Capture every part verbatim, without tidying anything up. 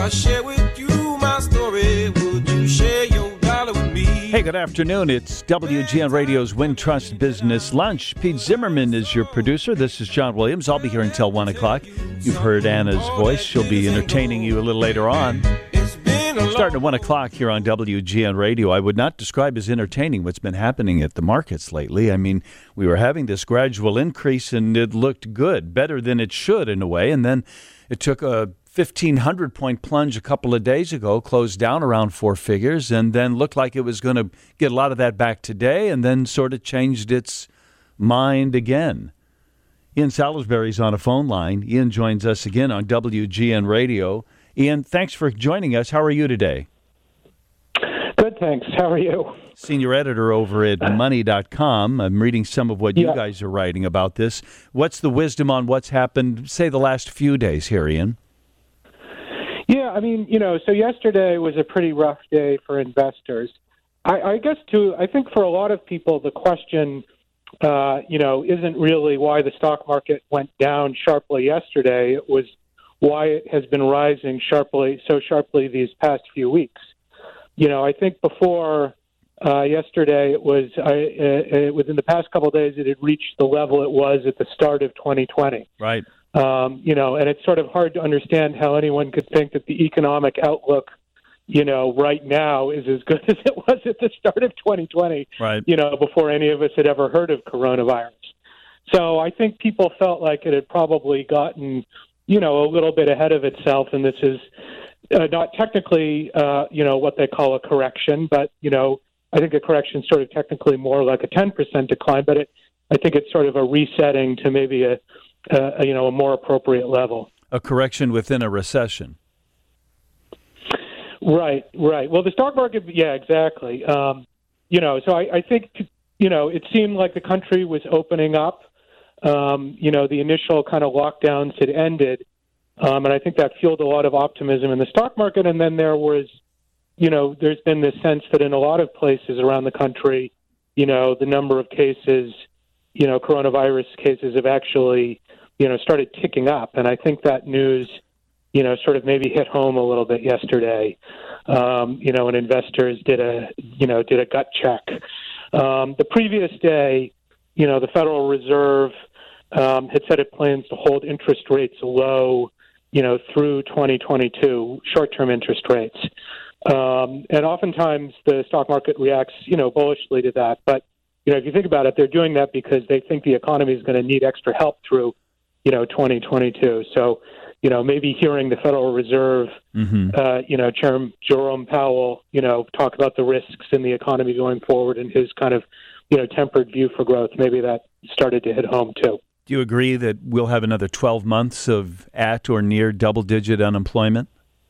I share with you my story, would you share your dollar with me? Hey, good afternoon. It's W G N Radio's Wintrust Business Lunch. Pete Zimmerman is your producer. This is John Williams. I'll be here until one o'clock. You've heard Anna's voice. She'll be entertaining you a little later on. Starting at one o'clock here on W G N Radio. I would not describe as entertaining what's been happening at the markets lately. I mean, we were having this gradual increase, and it looked good, better than it should in a way. And then it took a fifteen hundred point plunge a couple of days ago, closed down around four figures, and then looked like it was going to get a lot of that back today, and then sort of changed its mind again. Ian Salisbury's on a phone line. Ian joins us again on W G N Radio. Ian, thanks for joining us. How are you today? Good, thanks. How are you? Senior editor over at money dot com. I'm reading some of what you yeah. guys are writing about this. What's the wisdom on what's happened, say, the last few days here, Ian? Yeah, I mean, you know, so yesterday was a pretty rough day for investors. I, I guess, too, I think for a lot of people, the question, uh, you know, isn't really why the stock market went down sharply yesterday. It was why it has been rising sharply, so sharply these past few weeks. You know, I think before uh, yesterday, it was I, uh, within the past couple of days, it had reached the level it was at the start of twenty twenty. Right. Um, you know, and it's sort of hard to understand how anyone could think that the economic outlook, you know, right now is as good as it was at the start of twenty twenty, right. you know, before any of us had ever heard of coronavirus. So I think people felt like it had probably gotten, you know, a little bit ahead of itself, and this is uh, not technically, uh, you know, what they call a correction, but, you know, I think a correction is sort of technically more like a ten percent decline, but it, I think it's sort of a resetting to maybe a, a, you know, a more appropriate level. A correction within a recession. Right, right. Well, the stock market, yeah, exactly. Um, you know, so I, I think, you know, it seemed like the country was opening up. Um, you know, the initial kind of lockdowns had ended, um, and I think that fueled a lot of optimism in the stock market. And then there was, you know, there's been this sense that in a lot of places around the country, you know, the number of cases, you know, coronavirus cases have actually, you know, started ticking up. And I think that news, you know, sort of maybe hit home a little bit yesterday, um, you know, and investors did a, you know, did a gut check. Um, the previous day, you know, the Federal Reserve Um, had said it plans to hold interest rates low, you know, through twenty twenty-two, short-term interest rates. Um, and oftentimes the stock market reacts, you know, bullishly to that. But, you know, if you think about it, they're doing that because they think the economy is going to need extra help through, you know, twenty twenty-two. So, you know, maybe hearing the Federal Reserve, mm-hmm. uh, you know, Chairman Jerome Powell, you know, talk about the risks in the economy going forward and his kind of, you know, tempered view for growth, maybe that started to hit home too. Do you agree that we'll have another twelve months of at or near double-digit unemployment?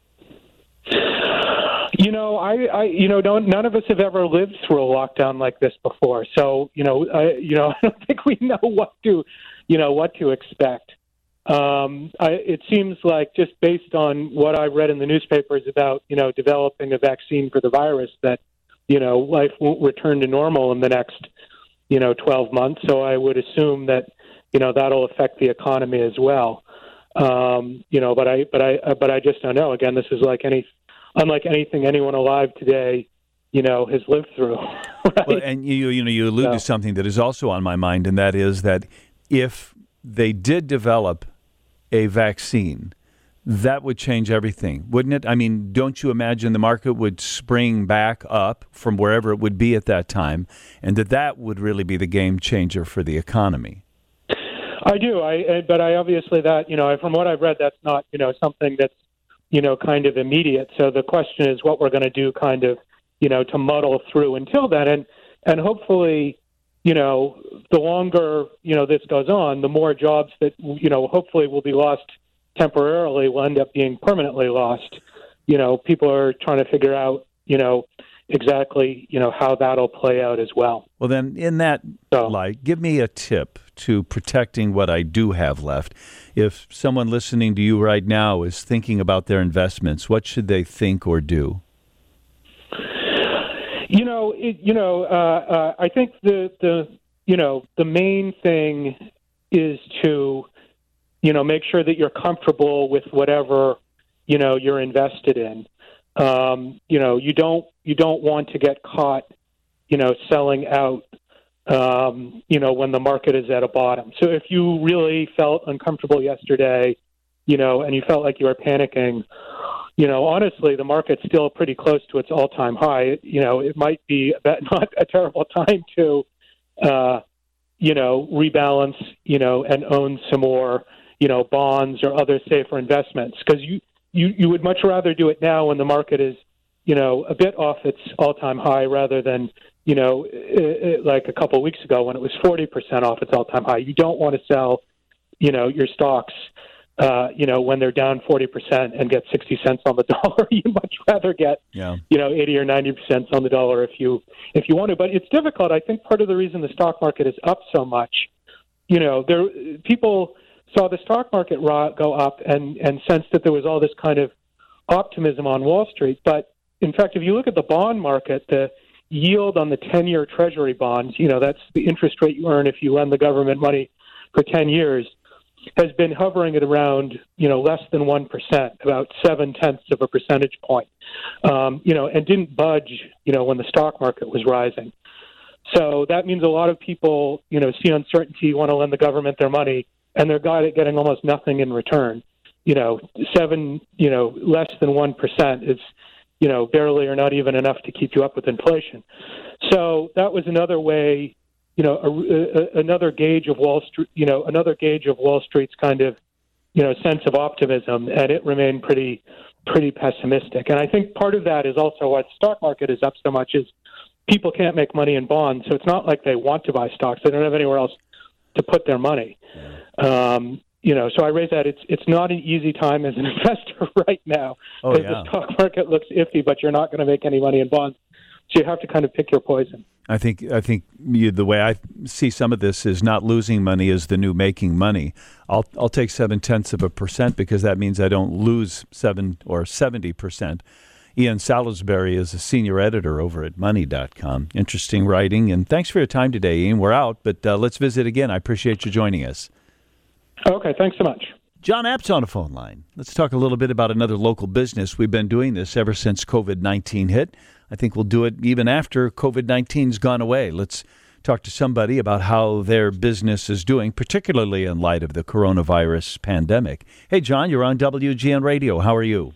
You know, I, I you know, don't, none of us have ever lived through a lockdown like this before. So, you know, I, you know, I don't think we know what to, you know, what to expect. Um, I, it seems like just based on what I read in the newspapers about, you know, developing a vaccine for the virus, that, you know, life won't return to normal in the next, you know, twelve months. So I would assume that, you know, that'll affect the economy as well. Um, you know, but I, but I, but I just don't know. Again, this is like any, unlike anything anyone alive today, you know, has lived through. Right? Well, and you, you know, you allude so. to something that is also on my mind, and that is that if they did develop a vaccine, that would change everything, wouldn't it? I mean, don't you imagine the market would spring back up from wherever it would be at that time, and that that would really be the game changer for the economy? I do, I, but I obviously that, you know, from what I've read, that's not, you know, something that's, you know, kind of immediate. So the question is what we're going to do kind of, you know, to muddle through until then. And, and hopefully, you know, the longer, you know, this goes on, the more jobs that, you know, hopefully will be lost temporarily will end up being permanently lost. You know, people are trying to figure out, you know, exactly, you know, how that'll play out as well. Well, then, in that so, light, give me a tip to protecting what I do have left. If someone listening to you right now is thinking about their investments, what should they think or do? You know, it, you know, uh, uh, I think the the you know the main thing is to, you know, make sure that you're comfortable with whatever, you know, you're invested in. Um, you know, you don't you don't want to get caught, you know, selling out, um, you know, when the market is at a bottom. So if you really felt uncomfortable yesterday, you know, and you felt like you were panicking, you know, honestly, the market's still pretty close to its all-time high. You know, it might be not a terrible time to, uh, you know, rebalance, you know, and own some more, you know, bonds or other safer investments, because you, you, you would much rather do it now when the market is, you know, a bit off its all-time high rather than, you know, it, it, like a couple of weeks ago when it was forty percent off its all-time high. You don't want to sell, you know, your stocks, uh, you know, when they're down forty percent and get sixty cents on the dollar. You'd much rather get, yeah. you know, eighty or ninety cents on the dollar if you if you want to. But it's difficult. I think part of the reason the stock market is up so much, you know, there people saw the stock market go up and, and sensed that there was all this kind of optimism on Wall Street. But, in fact, if you look at the bond market, the yield on the ten-year Treasury bonds, you know, that's the interest rate you earn if you lend the government money for ten years, has been hovering at around, you know, less than one percent, about seven-tenths of a percentage point, um, you know, and didn't budge, you know, when the stock market was rising. So that means a lot of people, you know, see uncertainty, want to lend the government their money, and they're getting almost nothing in return. You know, seven, you know, less than one percent is, you know, barely or not even enough to keep you up with inflation. So that was another way, you know, a, a, another gauge of Wall Street, you know, another gauge of Wall Street's kind of, you know, sense of optimism, and it remained pretty, pretty pessimistic. And I think part of that is also why the stock market is up so much is people can't make money in bonds, so it's not like they want to buy stocks. They don't have anywhere else to put their money. Um, you know, so I raise that it's it's not an easy time as an investor right now because oh, yeah. the stock market looks iffy, but you're not going to make any money in bonds. So you have to kind of pick your poison. I think I think you, the way I see some of this is not losing money is the new making money. I'll I'll take seven tenths of a percent because that means I don't lose seven or seventy percent. Ian Salisbury is a senior editor over at money dot com. Interesting writing, and thanks for your time today, Ian. We're out, but uh, let's visit again. I appreciate you joining us. Okay, thanks so much. John Apt's on the phone line. Let's talk a little bit about another local business. We've been doing this ever since COVID nineteen hit. I think we'll do it even after COVID nineteen's gone away. Let's talk to somebody about how their business is doing, particularly in light of the coronavirus pandemic. Hey, John, you're on W G N Radio. How are you?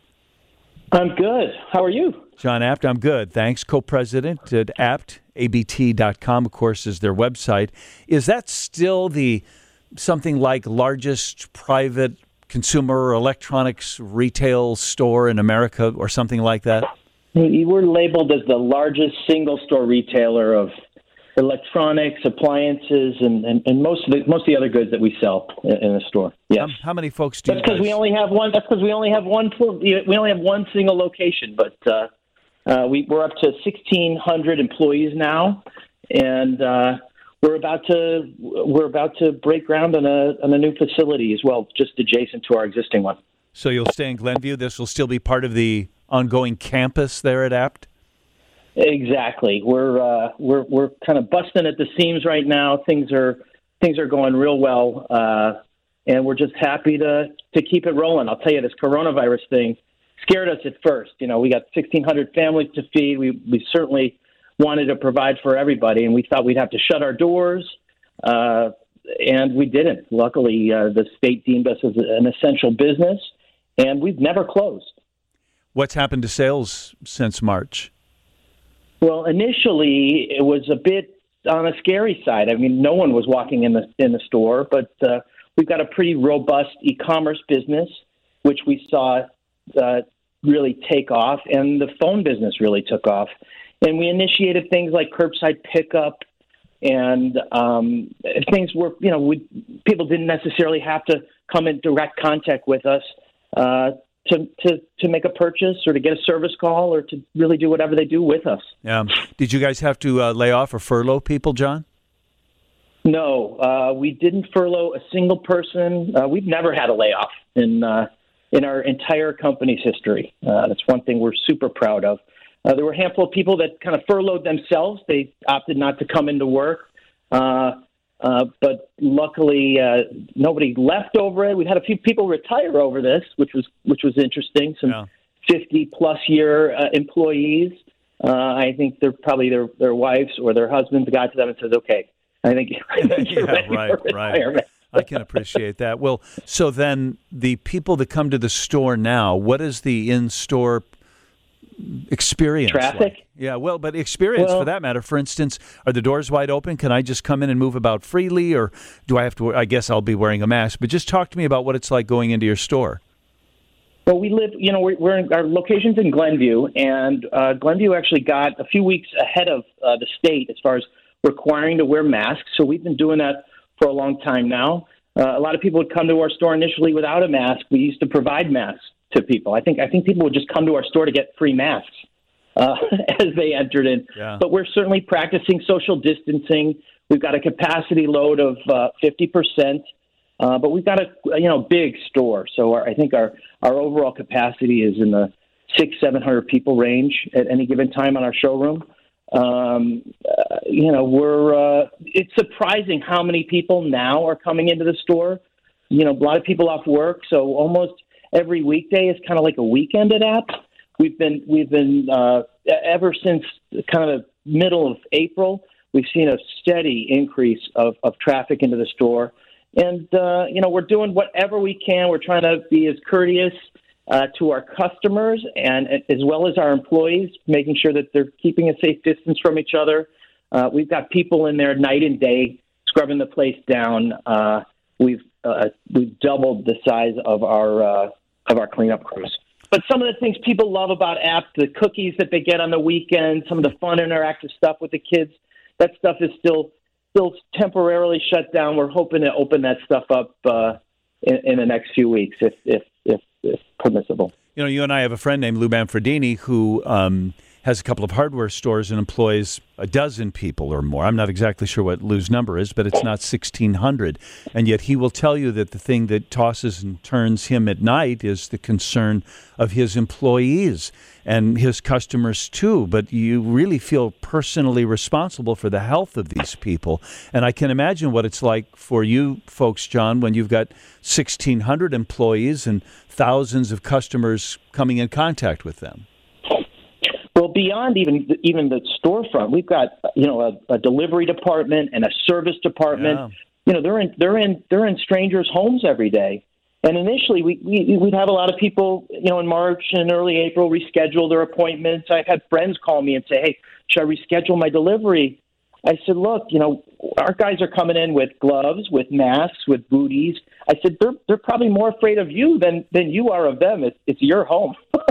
I'm good. How are you? John Apt, I'm good. Thanks. Co-president at Apt, A B T dot com, of course, is their website. Is that still the something like largest private consumer electronics retail store in America or something like that? We're labeled as the largest single-store retailer of electronics, appliances, and, and, and most of the most of the other goods that we sell in, in the store. Yes. How, how many folks do that's you? That's because we only have one. That's because we only have one. We only have one single location, but uh, uh, we, we're up to sixteen hundred employees now, and uh, we're about to we're about to break ground on a on a new facility as well, just adjacent to our existing one. So you'll stay in Glenview. This will still be part of the ongoing campus there at Apt. Exactly. We're uh, we're we're kind of busting at the seams right now. Things are things are going real well, uh, and we're just happy to to keep it rolling. I'll tell you, this coronavirus thing scared us at first. You know, we got sixteen hundred families to feed. We we certainly wanted to provide for everybody, and we thought we'd have to shut our doors, uh, and we didn't. Luckily, uh, the state deemed us as an essential business, and we've never closed. What's happened to sales since March? Well, initially, it was a bit on a scary side. I mean, no one was walking in the in the store, but uh, we've got a pretty robust e-commerce business, which we saw uh, really take off, and the phone business really took off. And we initiated things like curbside pickup, and um, things were, you know, we, people didn't necessarily have to come in direct contact with us uh, to, to to make a purchase or to get a service call or to really do whatever they do with us. Yeah. Did you guys have to uh, lay off or furlough people, John? No, uh, we didn't furlough a single person. Uh, we've never had a layoff in uh, in our entire company's history. Uh, that's one thing we're super proud of. Uh, there were a handful of people that kind of furloughed themselves. They opted not to come into work. Uh, Uh, but luckily, uh, nobody left over it. We've had a few people retire over this, which was which was interesting. Some Yeah. fifty plus year uh, employees. Uh, I think they're probably their their wives or their husbands got to them and said, "Okay, I think, I think you're Yeah, ready right, for retirement." I can appreciate that. Well, so then the people that come to the store now, what is the in-store experience Traffic? like? Yeah, well, but experience Well- for that matter. For instance, are the doors wide open? Can I just come in and move about freely, or do I have to? I guess I'll be wearing a mask. But just talk to me about what it's like going into your store. Well, we live, you know, we're, we're in, our location's in Glenview, and uh, Glenview actually got a few weeks ahead of uh, the state as far as requiring to wear masks. So we've been doing that for a long time now. Uh, a lot of people would come to our store initially without a mask. We used to provide masks to people. I think I think people would just come to our store to get free masks uh, as they entered in. Yeah. But we're certainly practicing social distancing. We've got a capacity load of uh, fifty percent. Uh, but we've got a you know big store, so our, I think our, our overall capacity is in the six seven hundred people range at any given time on our showroom. Um, uh, you know, we're uh, it's surprising how many people now are coming into the store. You know, a lot of people off work, so almost every weekday is kind of like a weekend at Apt. We've been we've been uh, ever since kind of the middle of April. We've seen a steady increase of, of traffic into the store. And, uh, you know, we're doing whatever we can. We're trying to be as courteous uh, to our customers and as well as our employees, making sure that they're keeping a safe distance from each other. Uh, we've got people in there night and day scrubbing the place down. Uh, we've uh, we've doubled the size of our uh, of our cleanup crews. But some of the things people love about Apt, the cookies that they get on the weekend, some of the fun interactive stuff with the kids, that stuff is still still temporarily shut down. We're hoping to open that stuff up uh, in, in the next few weeks, if, if if if permissible. You know, you and I have a friend named Lou Manfredini who um, has a couple of hardware stores and employs a dozen people or more. I'm not exactly sure what Lou's number is, but it's not sixteen hundred. And yet he will tell you that the thing that tosses and turns him at night is the concern of his employees and his customers too. But you really feel personally responsible for the health of these people. And I can imagine what it's like for you folks, John, when you've got sixteen hundred employees and thousands of customers coming in contact with them. Well, beyond even even the storefront, we've got you know a, a delivery department and a service department. Yeah. You know, they're in they're in they're in strangers' homes every day. And initially, we, we we'd have a lot of people, you know, in March and early April reschedule their appointments. I've had friends call me and say, "Hey, should I reschedule my delivery?" I said, "Look, you know, our guys are coming in with gloves, with masks, with booties." I said, "They're they're probably more afraid of you than than you are of them. It's it's your home."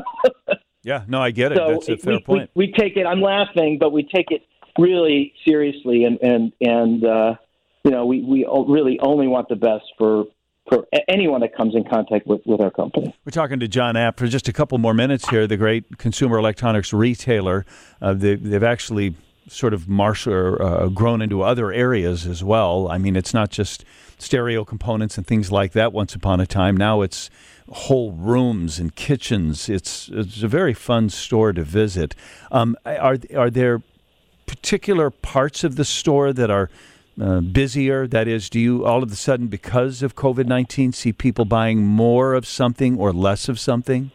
Yeah, no, I get it. So That's a fair we, point. We, we take it. I'm laughing, but we take it really seriously, and and and uh, you know, we we really only want the best for for anyone that comes in contact with, with our company. We're talking to John Apt for just a couple more minutes here. The great consumer electronics retailer. Uh, they, they've actually sort of marsh or uh, grown into other areas as well. I mean, it's not just stereo components and things like that. Once upon a time, now it's whole rooms and kitchens. It's it's a very fun store to visit. Um, are are there particular parts of the store that are uh, busier? That is, do you all of a sudden, because of COVID nineteen, see people buying more of something or less of something?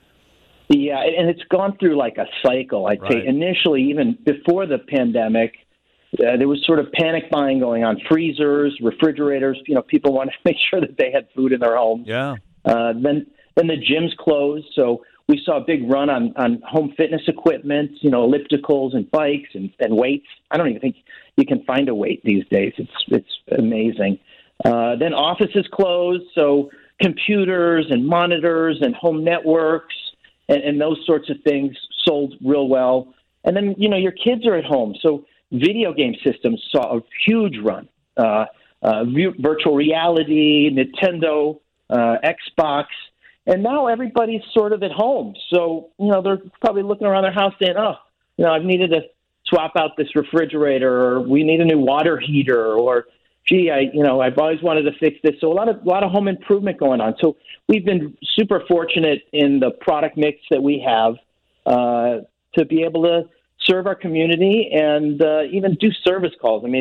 Yeah, and it's gone through like a cycle. I'd Right. say initially, even before the pandemic, uh, there was sort of panic buying going on. Freezers, refrigerators. You know, people wanted to make sure that they had food in their homes. Yeah. Uh, then, then the gyms closed, so we saw a big run on, on home fitness equipment, you know, ellipticals and bikes and, and weights. I don't even think you can find a weight these days. It's it's amazing. Uh, then offices closed, so computers and monitors and home networks and, and those sorts of things sold real well. And then, you know, your kids are at home, so video game systems saw a huge run. Uh, uh, virtual reality, Nintendo, Uh, Xbox, and now everybody's sort of at home. So, you know, they're probably looking around their house saying, oh, you know, I've needed to swap out this refrigerator, or we need a new water heater, or, gee, I, you know, I've always wanted to fix this. So a lot of, a lot of home improvement going on. So we've been super fortunate in the product mix that we have uh, to be able to serve our community and uh, even do service calls. I mean,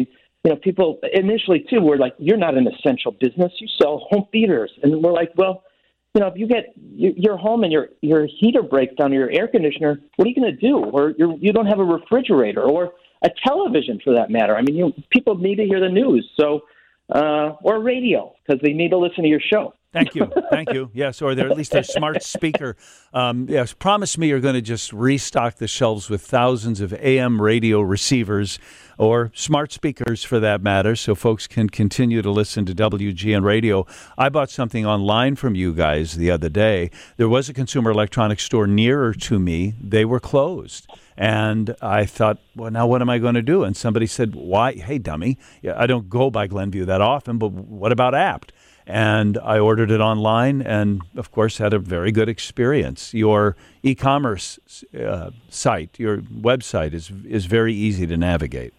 you know, people initially too were like, "You're not an essential business. You sell home theaters," and we're like, "Well, you know, if you get your home and your your heater breaks down or your air conditioner, what are you going to do? Or you're, you don't have a refrigerator or a television for that matter. I mean, you people need to hear the news, so uh, or radio because they need to listen to your show." Thank you. Thank you. Yes, or they're at least a smart speaker. Um, yes, promise me you're going to just restock the shelves with thousands of A M radio receivers or smart speakers for that matter so folks can continue to listen to W G N Radio. I bought something online from you guys the other day. There was a consumer electronics store nearer to me. They were closed. And I thought, well, now what am I going to do? And somebody said, why? Hey, dummy, I don't go by Glenview that often, but what about Apt? And I ordered it online and, of course, had a very good experience. Your e-commerce uh, site, your website is is very easy to navigate.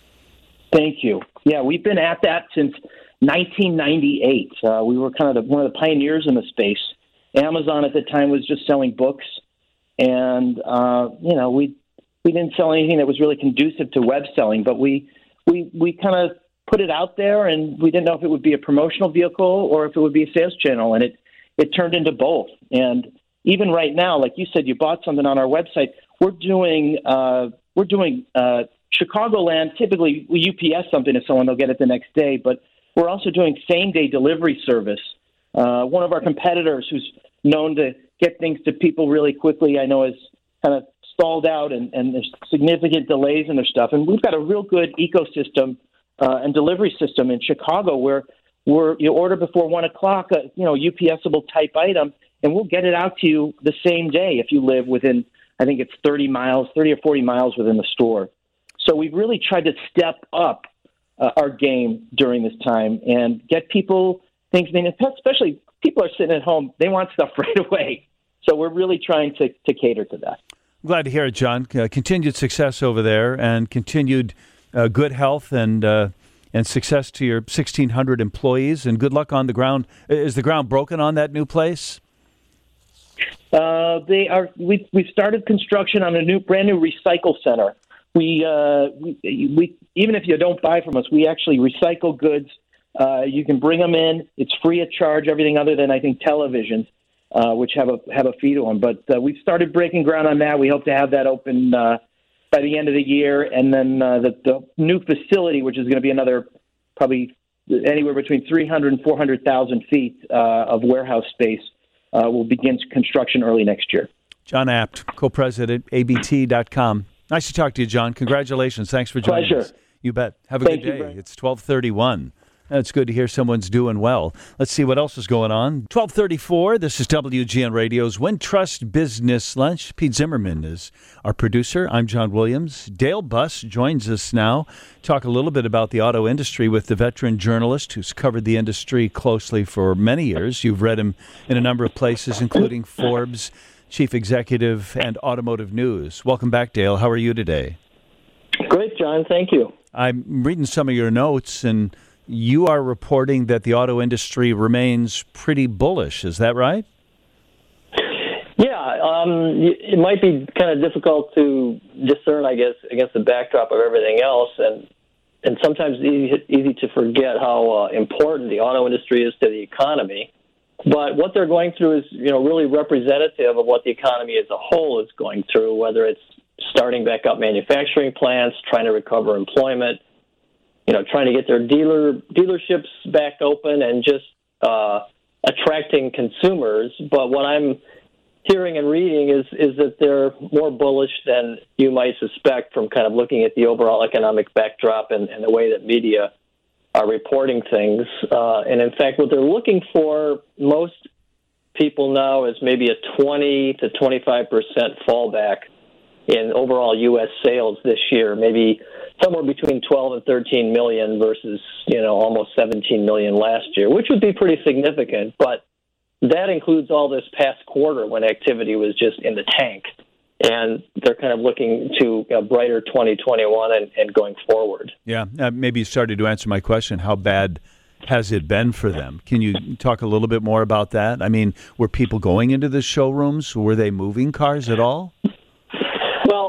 Thank you. Yeah, we've been at that since nineteen ninety-eight. Uh, we were kind of the, one of the pioneers in the space. Amazon at the time was just selling books. And, uh, you know, we we didn't sell anything that was really conducive to web selling, but we we, we kind of put it out there, and we didn't know if it would be a promotional vehicle or if it would be a sales channel, and it, it turned into both. And even right now, like you said, you bought something on our website. We're doing uh, we're doing uh, Chicagoland. Typically, we U P S something to someone; they'll get it the next day. But we're also doing same day delivery service. Uh, one of our competitors, who's known to get things to people really quickly, I know is kind of stalled out, and, and there's significant delays in their stuff. And we've got a real good ecosystem. Uh, and delivery system in Chicago where where you order before one o'clock, a you know UPSable type item, and we'll get it out to you the same day if you live within, I think it's thirty miles, thirty or forty miles within the store. So we've really tried to step up uh, our game during this time and get people things. I mean, especially people are sitting at home; they want stuff right away. So we're really trying to to cater to that. Glad to hear it, John. Uh, continued success over there, and continued. Uh, good health and uh, and success to your sixteen hundred employees, and good luck on the ground. Is the ground broken on that new place? Uh, they are. We we started construction on a new, brand new recycle center. We, uh, we we even if you don't buy from us, we actually recycle goods. Uh, you can bring them in. It's free of charge. Everything other than I think televisions, uh, which have a have a fee to them. But uh, we've started breaking ground on that. We hope to have that open Uh, by the end of the year, and then uh, the, the new facility, which is going to be another probably anywhere between three hundred and four hundred thousand feet uh, of warehouse space, uh, will begin construction early next year. John Apt, co-president, A B T dot com. Nice to talk to you, John. Congratulations. Thanks for joining Pleasure. us. You bet. Have a Thank good day. you, It's twelve thirty-one. It's good to hear someone's doing well. Let's see what else is going on. twelve thirty-four, this is W G N Radio's Wintrust Business Lunch. Pete Zimmerman is our producer. I'm John Williams. Dale Buss joins us now. Talk a little bit about the auto industry with the veteran journalist who's covered the industry closely for many years. You've read him in a number of places, including Forbes, Chief Executive, and Automotive News. Welcome back, Dale. How are you today? Great, John. Thank you. I'm reading some of your notes, and you are reporting that the auto industry remains pretty bullish. Is that right? Yeah, um, it might be kind of difficult to discern, I guess, against the backdrop of everything else, and and sometimes easy, easy to forget how uh, important the auto industry is to the economy. But what they're going through is, you know, really representative of what the economy as a whole is going through, whether it's starting back up manufacturing plants, trying to recover employment, you know, trying to get their dealer dealerships back open and just uh, attracting consumers. But what I'm hearing and reading is is that they're more bullish than you might suspect from kind of looking at the overall economic backdrop and, and the way that media are reporting things. Uh, and in fact, what they're looking for, most people now, is maybe a twenty to twenty-five percent fallback in overall U S sales this year, maybe somewhere between twelve and thirteen million versus, you know, almost seventeen million last year, which would be pretty significant. But that includes all this past quarter when activity was just in the tank. And they're kind of looking to a brighter twenty twenty-one and, and going forward. Yeah, uh, maybe you started to answer my question. How bad has it been for them? Can you talk a little bit more about that? I mean, were people going into the showrooms? Were they moving cars at all? Well,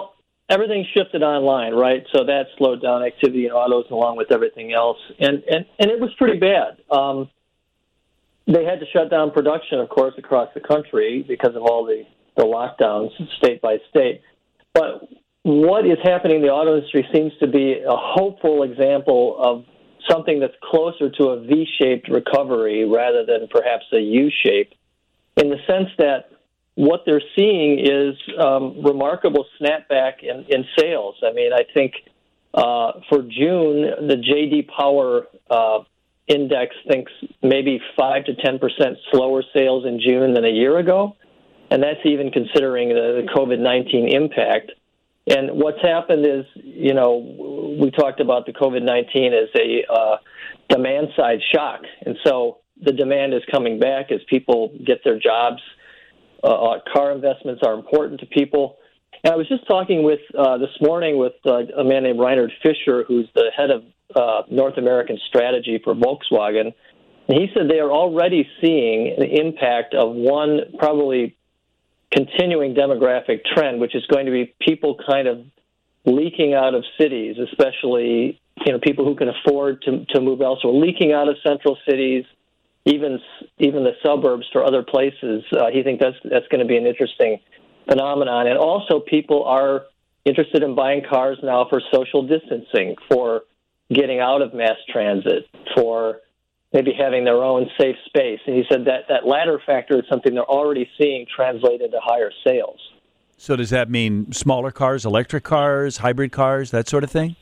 everything shifted online, right? So that slowed down activity in autos along with everything else, and and, and it was pretty bad. Um, they had to shut down production, of course, across the country because of all the, the lockdowns state by state. But what is happening in the auto industry seems to be a hopeful example of something that's closer to a V-shaped recovery rather than perhaps a U-shape, in the sense that what they're seeing is um, remarkable snapback in, in sales. I mean, I think uh, for June, the J D Power uh, index thinks maybe five to ten percent slower sales in June than a year ago, and that's even considering the, the COVID nineteen impact. And what's happened is, you know, we talked about the COVID nineteen as a uh, demand-side shock, and so the demand is coming back as people get their jobs. Uh, car investments are important to people. And I was just talking with uh, this morning with uh, a man named Reinhard Fischer, who's the head of uh, North American strategy for Volkswagen. And he said they are already seeing the impact of one probably continuing demographic trend, which is going to be people kind of leaking out of cities, especially, you know, people who can afford to, to move elsewhere, leaking out of central cities, even even the suburbs for other places. Uh, he thinks that's that's going to be an interesting phenomenon. And also people are interested in buying cars now for social distancing, for getting out of mass transit, for maybe having their own safe space. And he said that that latter factor is something they're already seeing translate into higher sales. So does that mean smaller cars, electric cars, hybrid cars, that sort of thing?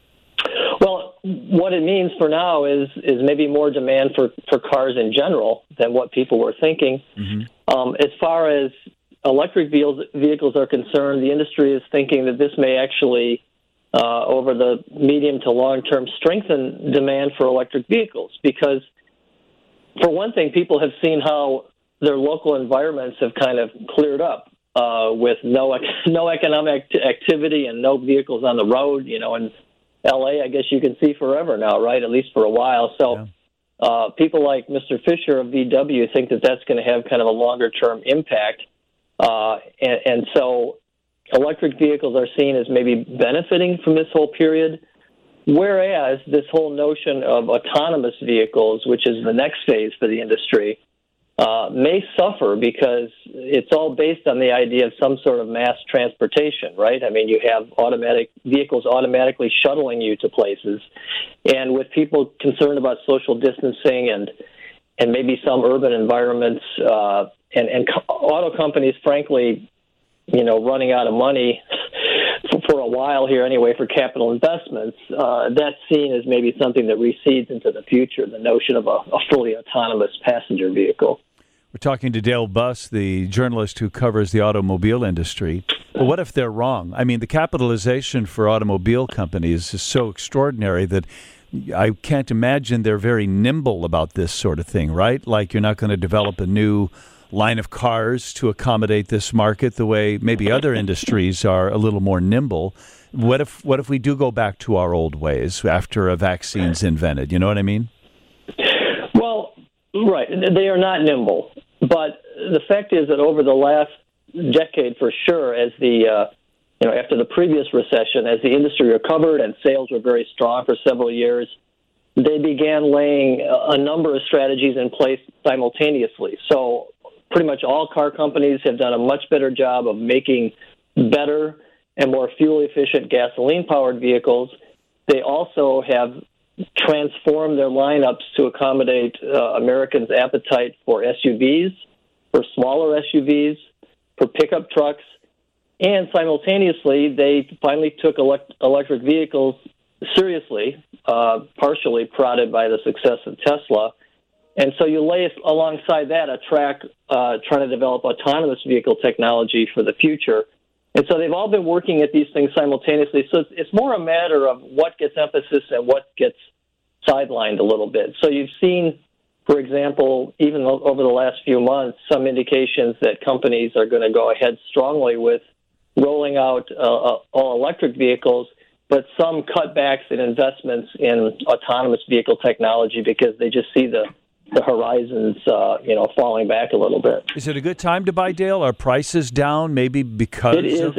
Well, what it means for now is is maybe more demand for, for cars in general than what people were thinking. Mm-hmm. Um, as far as electric vehicles, vehicles are concerned, the industry is thinking that this may actually, uh, over the medium to long term, strengthen demand for electric vehicles. Because, for one thing, people have seen how their local environments have kind of cleared up uh, with no no economic activity and no vehicles on the road. You know, and L A, I guess you can see forever now, right? At least for a while. So yeah. uh, people like Mister Fisher of V W think that that's going to have kind of a longer-term impact. Uh, and, and so electric vehicles are seen as maybe benefiting from this whole period, whereas this whole notion of autonomous vehicles, which is the next phase for the industry, uh, may suffer because it's all based on the idea of some sort of mass transportation, right? I mean, you have automatic vehicles automatically shuttling you to places. And with people concerned about social distancing and and maybe some urban environments, uh, and, and co- auto companies, frankly, you know, running out of money for, for a while here anyway for capital investments, uh, that's seen as maybe something that recedes into the future, the notion of a, a fully autonomous passenger vehicle. We're talking to Dale Buss, the journalist who covers the automobile industry. Well, what if they're wrong? I mean, the capitalization for automobile companies is so extraordinary that I can't imagine they're very nimble about this sort of thing, right? Like you're not going to develop a new line of cars to accommodate this market the way maybe other industries are a little more nimble. What if what if we do go back to our old ways after a vaccine's invented? You know what I mean? Well, right. They are not nimble. But the fact is that over the last decade, for sure, as the uh, you know, after the previous recession, as the industry recovered and sales were very strong for several years, they began laying a number of strategies in place simultaneously. So pretty much all car companies have done a much better job of making better and more fuel-efficient gasoline-powered vehicles. They also have transformed their lineups to accommodate uh, Americans' appetite for S U Vs, for smaller S U Vs, for pickup trucks, and simultaneously, they finally took elect- electric vehicles seriously, uh, partially prodded by the success of Tesla. And so you lay alongside that a track uh, trying to develop autonomous vehicle technology for the future. And so they've all been working at these things simultaneously. So it's, it's more a matter of what gets emphasis and what gets sidelined a little bit. So you've seen, for example, even over the last few months, some indications that companies are going to go ahead strongly with rolling out uh, all-electric vehicles, but some cutbacks in investments in autonomous vehicle technology because they just see the, the horizons, uh, you know, falling back a little bit. Is it a good time to buy, Dale? Are prices down maybe because It is of... a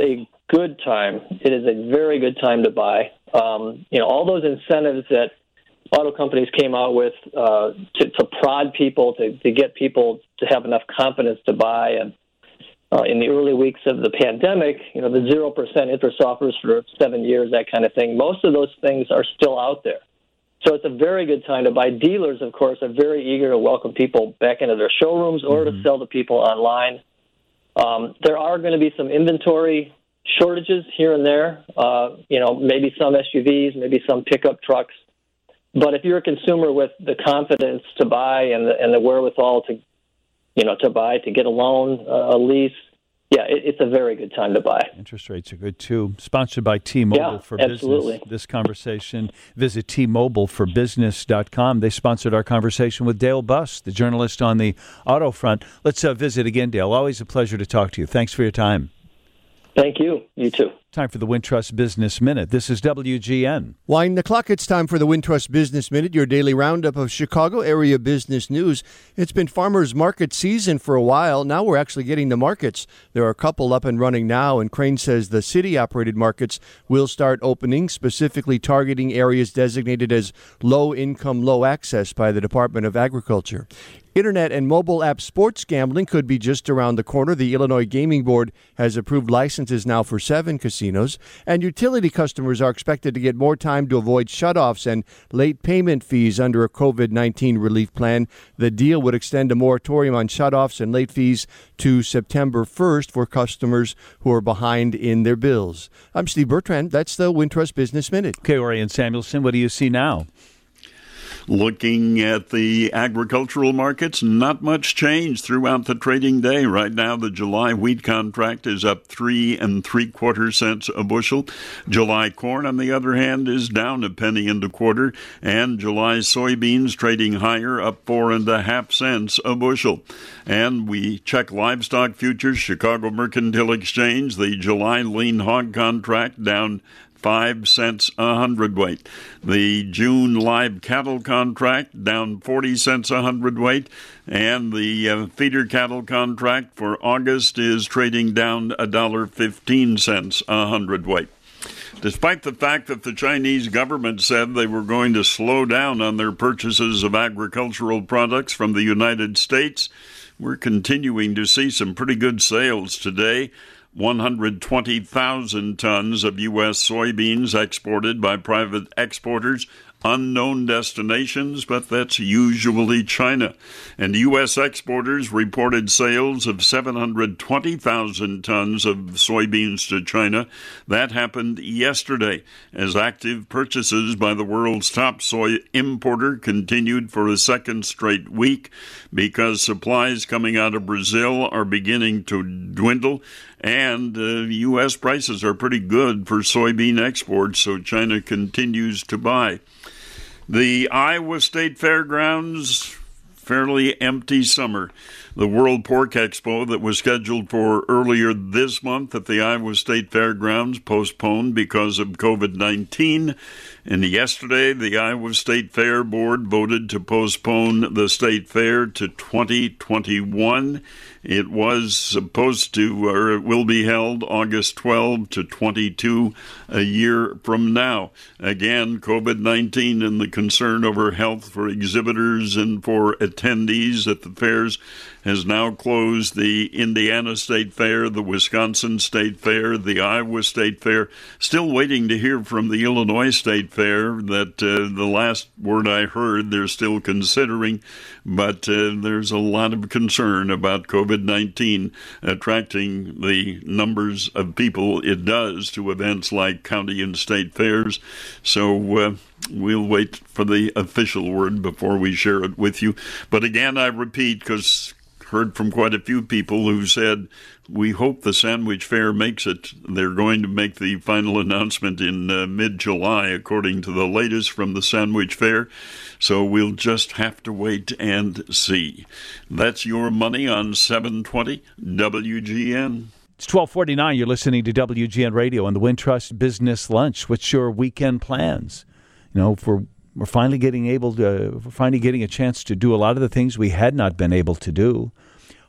good time. It is a very good time to buy. Um, you know, all those incentives that auto companies came out with uh, to, to prod people, to, to get people to have enough confidence to buy. And uh, in the early weeks of the pandemic, you know, the zero percent interest offers for seven years, that kind of thing, most of those things are still out there. So it's a very good time to buy. Dealers, of course, are very eager to welcome people back into their showrooms or mm-hmm. to sell to people online. Um, there are going to be some inventory shortages here and there, uh, you know, maybe some S U Vs, maybe some pickup trucks. But if you're a consumer with the confidence to buy and the, and the wherewithal to, you know, to buy, to get a loan, uh, a lease, yeah, it, it's a very good time to buy. Interest rates are good, too. Sponsored by T-Mobile yeah, for absolutely. Business. This conversation, visit T Mobile for business dot com. They sponsored our conversation with Dale Buss, the journalist on the auto front. Let's uh, visit again, Dale. Always a pleasure to talk to you. Thanks for your time. Thank you. You too. Time for the Wintrust Business Minute. This is W G N. Wind the clock. It's time for the Wintrust Business Minute, your daily roundup of Chicago area business news. It's been farmers market season for a while. Now we're actually getting the markets. There are a couple up and running now, and Crane says the city-operated markets will start opening, specifically targeting areas designated as low-income, low-access by the Department of Agriculture. Internet and mobile app sports gambling could be just around the corner. The Illinois Gaming Board has approved licenses now for seven casinos, and utility customers are expected to get more time to avoid shutoffs and late payment fees under a COVID nineteen relief plan. The deal would extend a moratorium on shutoffs and late fees to September first for customers who are behind in their bills. I'm Steve Bertrand. That's the Wintrust Business Minute. Okay, Orion Samuelson, what do you see now? Looking at the agricultural markets, not much change throughout the trading day. Right now, the July wheat contract is up three and three quarter cents a bushel. July corn, on the other hand, is down a penny and a quarter. And July soybeans trading higher, up four and a half cents a bushel. And we check livestock futures, Chicago Mercantile Exchange, the July lean hog contract down Five cents a hundredweight. The June live cattle contract down forty cents a hundredweight, and the uh, feeder cattle contract for August is trading down a dollar fifteen cents a hundredweight. Despite the fact that the Chinese government said they were going to slow down on their purchases of agricultural products from the United States, we're continuing to see some pretty good sales today. one hundred twenty thousand tons of U S soybeans exported by private exporters, unknown destinations, but that's usually China. And U S exporters reported sales of seven hundred twenty thousand tons of soybeans to China. That happened yesterday as active purchases by the world's top soy importer continued for a second straight week because supplies coming out of Brazil are beginning to dwindle. And uh, U S prices are pretty good for soybean exports, so China continues to buy. The Iowa State Fairgrounds, fairly empty summer. The World Pork Expo that was scheduled for earlier this month at the Iowa State Fairgrounds postponed because of COVID nineteen. And yesterday, the Iowa State Fair Board voted to postpone the state fair to twenty twenty-one. It was supposed to, or it will be held August twelfth to twenty-two, a year from now. Again, COVID nineteen and the concern over health for exhibitors and for attendees at the fairs has now closed the Indiana State Fair, the Wisconsin State Fair, the Iowa State Fair. Still waiting to hear from the Illinois State Fair that uh, the last word I heard they're still considering, but uh, there's a lot of concern about COVID nineteen attracting the numbers of people it does to events like county and state fairs. So uh, we'll wait for the official word before we share it with you. But again, I repeat, because heard from quite a few people who said, we hope the Sandwich Fair makes it. They're going to make the final announcement in uh, mid-July, according to the latest from the Sandwich Fair. So we'll just have to wait and see. That's your money on seven twenty W G N. It's twelve forty-nine. You're listening to W G N Radio on the Wintrust Business Lunch. What's your weekend plans? You know, for We're finally getting able to, we're finally getting a chance to do a lot of the things we had not been able to do.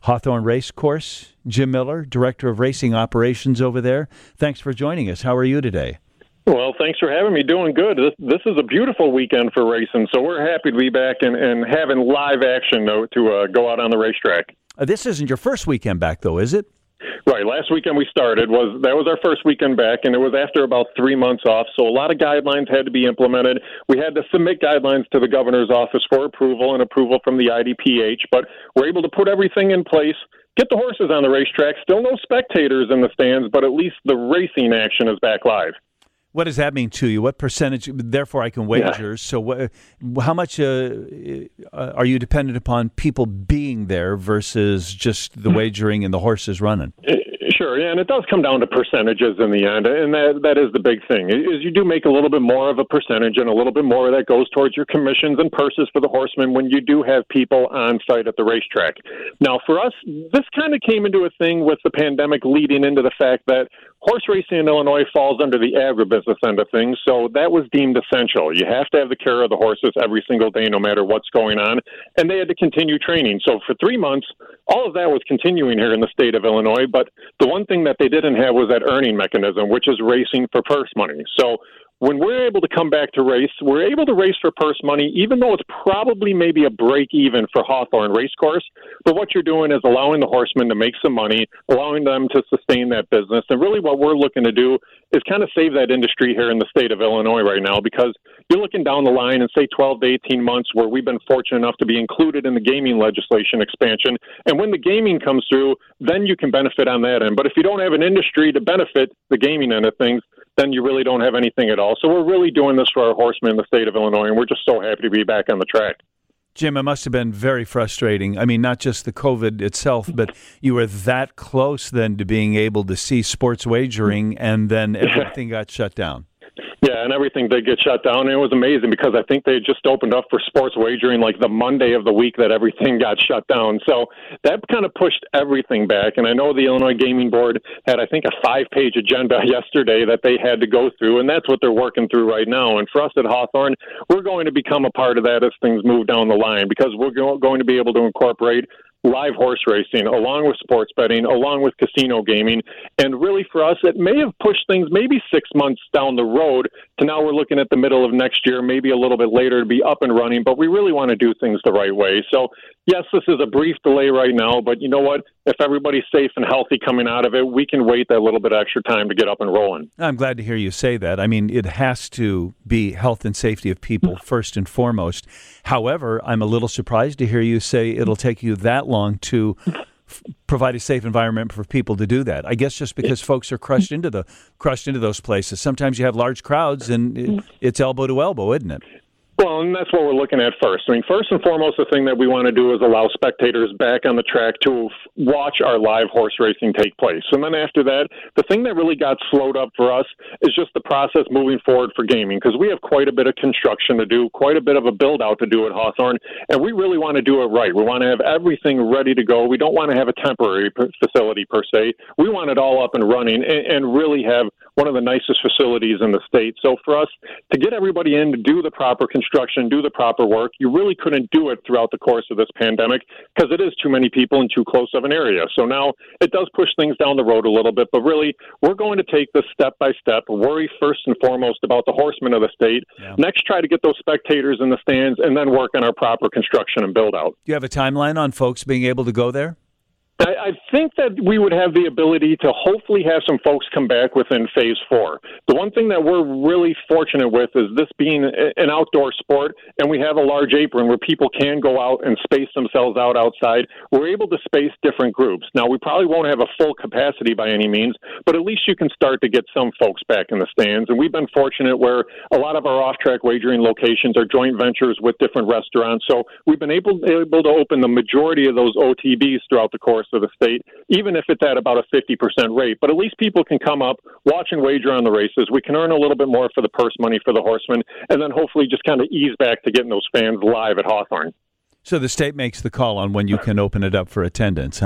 Hawthorne Racecourse. Jim Miller, Director of Racing Operations over there. Thanks for joining us. How are you today? Well, thanks for having me. Doing good. This, this is a beautiful weekend for racing, so we're happy to be back and, and having live action to, to uh, go out on the racetrack. Uh, this isn't your first weekend back, though, is it? Right. Last weekend we started was that was our first weekend back, and it was after about three months off. So a lot of guidelines had to be implemented. We had to submit guidelines to the governor's office for approval and approval from the I D P H, but we're able to put everything in place. Get the horses on the racetrack. Still no spectators in the stands, but at least the racing action is back live. What does that mean to you? What percentage? Therefore, I can wager. Yeah. So, what, how much uh, are you dependent upon people being there versus just the wagering and the horses running? Sure, yeah, and it does come down to percentages in the end, and that that is the big thing. Is you do make a little bit more of a percentage, and a little bit more that goes towards your commissions and purses for the horsemen when you do have people on site at the racetrack. Now, for us, this kind of came into a thing with the pandemic, leading into the fact that horse racing in Illinois falls under the agribusiness end of things, so that was deemed essential. You have to have the care of the horses every single day, no matter what's going on, and they had to continue training. So for three months, all of that was continuing here in the state of Illinois, but the one thing that they didn't have was that earning mechanism, which is racing for purse money. So when we're able to come back to race, we're able to race for purse money, even though it's probably maybe a break even for Hawthorne Racecourse. But what you're doing is allowing the horsemen to make some money, allowing them to sustain that business. And really what we're looking to do is kind of save that industry here in the state of Illinois right now, because you're looking down the line and say twelve to eighteen months where we've been fortunate enough to be included in the gaming legislation expansion. And when the gaming comes through, then you can benefit on that end. But if you don't have an industry to benefit the gaming end of things, then you really don't have anything at all. So we're really doing this for our horsemen in the state of Illinois, and we're just so happy to be back on the track. Jim, it must have been very frustrating. I mean, not just the COVID itself, but you were that close then to being able to see sports wagering, and then everything got shut down. Yeah, and everything did get shut down. And it was amazing because I think they had just opened up for sports wagering like the Monday of the week that everything got shut down. So that kind of pushed everything back. And I know the Illinois Gaming Board had, I think, a five-page agenda yesterday that they had to go through, and that's what they're working through right now. And for us at Hawthorne, we're going to become a part of that as things move down the line, because we're go- going to be able to incorporate live horse racing, along with sports betting, along with casino gaming. And really for us, it may have pushed things maybe six months down the road to now we're looking at the middle of next year, maybe a little bit later to be up and running, but we really want to do things the right way. So yes, this is a brief delay right now, but you know what? If everybody's safe and healthy coming out of it, we can wait that little bit extra time to get up and rolling. I'm glad to hear you say that. I mean, it has to be health and safety of people first and foremost. However, I'm a little surprised to hear you say it'll take you that long to f- provide a safe environment for people to do that. I guess just because folks are crushed into the crushed into those places. Sometimes you have large crowds, and it, it's elbow to elbow, isn't it? Well, and that's what we're looking at first. I mean, first and foremost, the thing that we want to do is allow spectators back on the track to f- watch our live horse racing take place. And then after that, the thing that really got slowed up for us is just the process moving forward for gaming, because we have quite a bit of construction to do, quite a bit of a build-out to do at Hawthorne, and we really want to do it right. We want to have everything ready to go. We don't want to have a temporary p- facility per se. We want it all up and running and, and really have one of the nicest facilities in the state. So for us to get everybody in to do the proper construction, do the proper work, you really couldn't do it throughout the course of this pandemic because it is too many people in too close of an area. So now it does push things down the road a little bit, but really we're going to take this step by step, worry first and foremost about the horsemen of the state, yeah. Next try to get those spectators in the stands, and then work on our proper construction and build out. Do you have a timeline on folks being able to go there? I think that we would have the ability to hopefully have some folks come back within phase four. The one thing that we're really fortunate with is this being an outdoor sport, and we have a large apron where people can go out and space themselves out outside. We're able to space different groups. Now, we probably won't have a full capacity by any means, but at least you can start to get some folks back in the stands. And we've been fortunate where a lot of our off-track wagering locations are joint ventures with different restaurants. So we've been able, able to open the majority of those O T Bs throughout the course of the state, even if it's at about a fifty percent rate. But at least people can come up, watch and wager on the races. We can earn a little bit more for the purse money for the horsemen, and then hopefully just kind of ease back to getting those fans live at Hawthorne. So the state makes the call on when you can open it up for attendance, huh?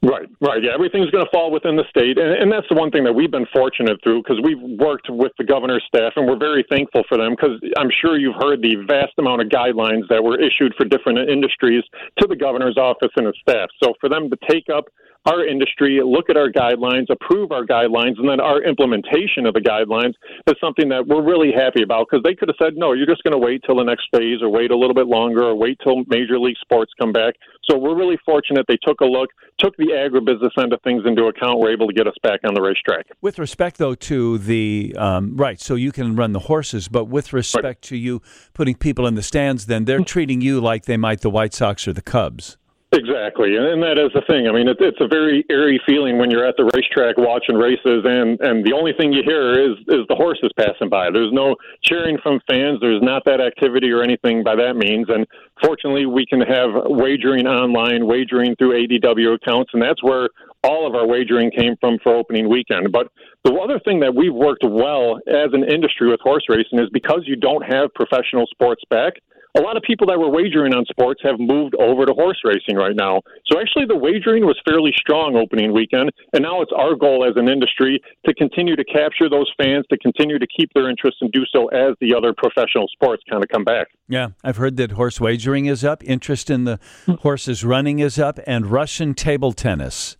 Right, right. Yeah, everything's going to fall within the state. And, and that's the one thing that we've been fortunate through because we've worked with the governor's staff, and we're very thankful for them because I'm sure you've heard the vast amount of guidelines that were issued for different industries to the governor's office and his staff. So for them to take up our industry, look at our guidelines, approve our guidelines, and then our implementation of the guidelines is something that we're really happy about because they could have said, no, you're just going to wait till the next phase or wait a little bit longer or wait till Major League Sports come back. So we're really fortunate they took a look, took the agribusiness end of things into account, were able to get us back on the racetrack. With respect, though, to the, um, right, so you can run the horses, but with respect right. to you putting people in the stands, then they're treating you like they might the White Sox or the Cubs. Exactly, and that is the thing. I mean, it, it's a very eerie feeling when you're at the racetrack watching races, and, and the only thing you hear is is the horses passing by. There's no cheering from fans. There's not that activity or anything by that means. And fortunately, we can have wagering online, wagering through A D W accounts, and that's where all of our wagering came from for opening weekend. But the other thing that we've worked well as an industry with horse racing is because you don't have professional sports back, a lot of people that were wagering on sports have moved over to horse racing right now. So actually the wagering was fairly strong opening weekend, and now it's our goal as an industry to continue to capture those fans, to continue to keep their interest and do so as the other professional sports kind of come back. Yeah, I've heard that horse wagering is up, interest in the horses running is up, and Russian table tennis.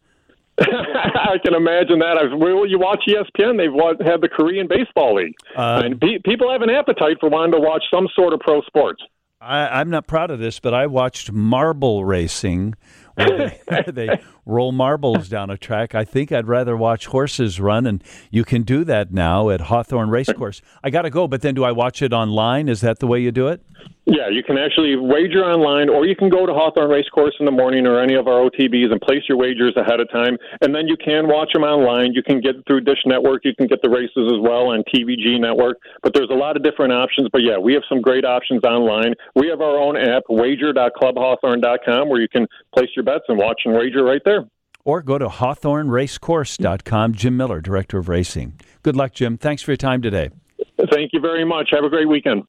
I can imagine that. I've, well, you watch E S P N, they've had the Korean Baseball League. Uh, and pe- people have an appetite for wanting to watch some sort of pro sports. I, I'm not proud of this, but I watched marble racing where they, where they roll marbles down a track. I think I'd rather watch horses run, and you can do that now at Hawthorne Racecourse. I got to go, but then do I watch it online? Is that the way you do it? Yeah, you can actually wager online, or you can go to Hawthorne Racecourse in the morning or any of our O T Bs and place your wagers ahead of time, and then you can watch them online. You can get through Dish Network. You can get the races as well on T V G Network, but there's a lot of different options. But, yeah, we have some great options online. We have our own app, wager dot club hawthorne dot com, where you can place your bets and watch and wager right there. Or go to hawthorne racecourse dot com. Jim Miller, Director of Racing. Good luck, Jim. Thanks for your time today. Thank you very much. Have a great weekend.